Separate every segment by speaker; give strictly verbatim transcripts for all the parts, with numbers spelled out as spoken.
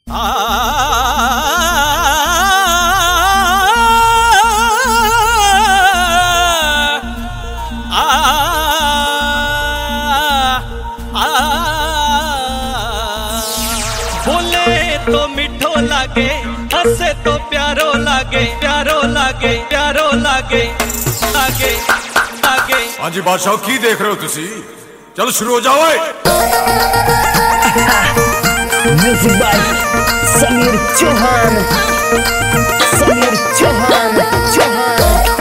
Speaker 1: आ बोले तो मिठो लागे, हंसे तो प्यारो लागे, प्यारो लागे, प्यारो लागे, लागे, लागे।
Speaker 2: हाँ जी बादशाह, की देख रहे हो तुसी? चलो शुरू हो जाओ।
Speaker 3: Music by Sameer Chauhan, Sameer Chauhan, Chauhan.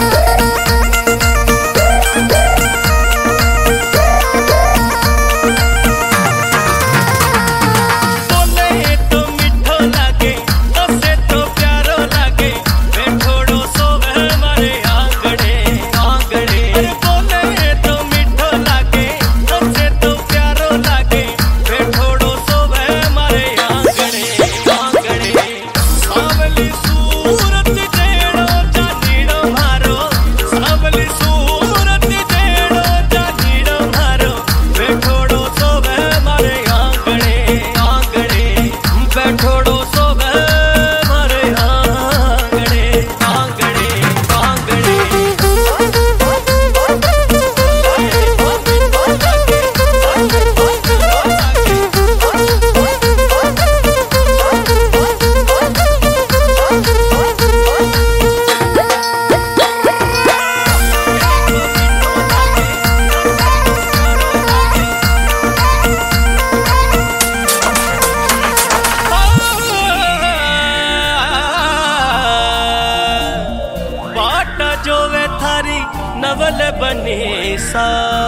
Speaker 1: नवल बनी सा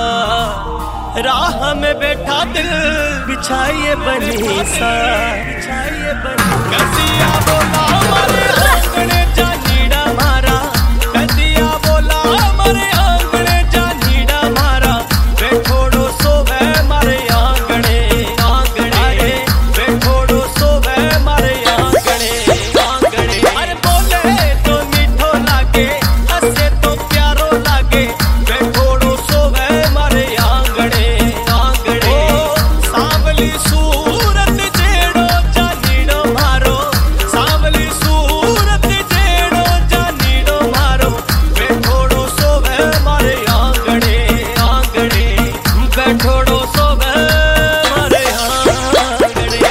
Speaker 1: राह में बैठा दिल बिछाइए बनी सा, बिछाइए बनी। कसिया बोला हमारे आंगने जानीड़ा मारा, कसिया बोला हमारे आंगने जानीड़ा मारा। बैठोड़ो सोवे मारे आंगने, आंगने बैठोड़ो सोवे मारे आंगने, आंगने। अरे बोले तो मीठो लागे, हंसे तो प्यारो लागे। बैठोड़ो सोवे मारे आंगने, आंगने। सांवली सूरत जेड़ो जानीड़ो मारो, सांवली सूरत जेड़ो जानीड़ो मारो। बैठोड़ो सोवे मारे आंगने, आंगने। बैठोड़ो सोवे मारे आंगने।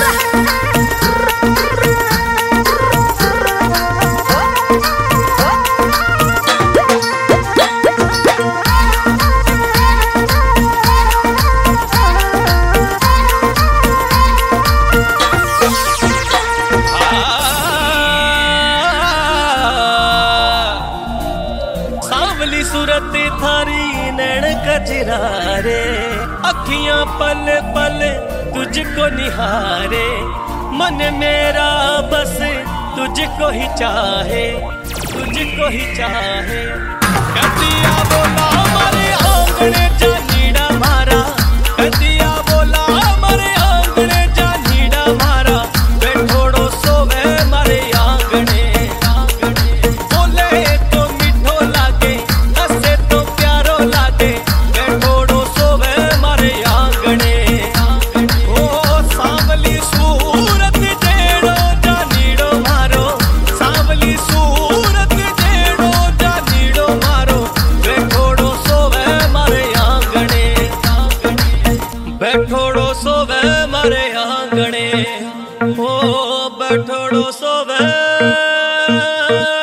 Speaker 1: सांवली सूरत थारी नैन कचरारे, अखियां पल पल तुझको निहारे। मन मेरा बस तुझको ही चाहे, तुझको ही चाहे। कदिया बोला हमारे आंगने जानीड़ा मारा, कदिया बोला हमारे आंगने जानीड़ा मारा। बैठोड़ो सोवे मारे आंगने, आंगने। बोले तो मीठो लागे, हंसे तो प्यारो लागे। बैठोड़ो सोवे मारे आंगने, आंगने। ओ सांवली सूरत जेड़ो जानीड़ो मारो, सांवली सूरत जेड़ो जानीड़ो मारो। बैठोड़ो सोवे मारे आंगने, आंगने। बैठोड़ो सोवे मारे आंगने, ओ बैठोड़ो सोवे।